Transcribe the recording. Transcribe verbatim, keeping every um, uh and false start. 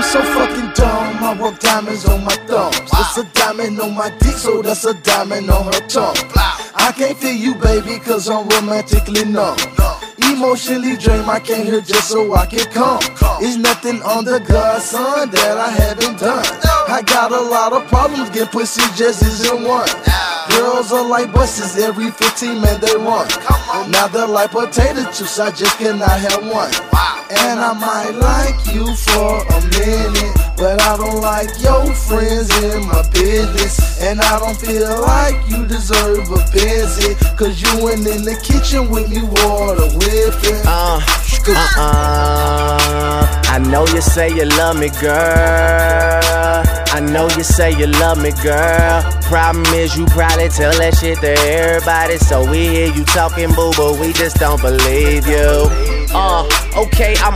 so fucking dumb, I rub diamonds on my thumbs. It's a diamond on my dick, so that's a diamond on her tongue. I can't feel you, baby, cause I'm romantically numb. Emotionally drained, I came here just so I can come. It's nothing under God, son, that I haven't done. I got a lot of problems, get pussy just isn't one. Girls are like buses, every fifteen men they run. Now they're like potato chips, I just cannot have one. And I might like you for a minute, but I don't like your friends in my business. And I don't feel like you deserve a visit, cause you went in the kitchen with me water whipping. Uh, uh-uh. I know you say you love me, girl. I know you say you love me, girl. Problem is you probably tell that shit to everybody, so we hear you talking, boo, but we just don't believe you. Uh, okay, I'm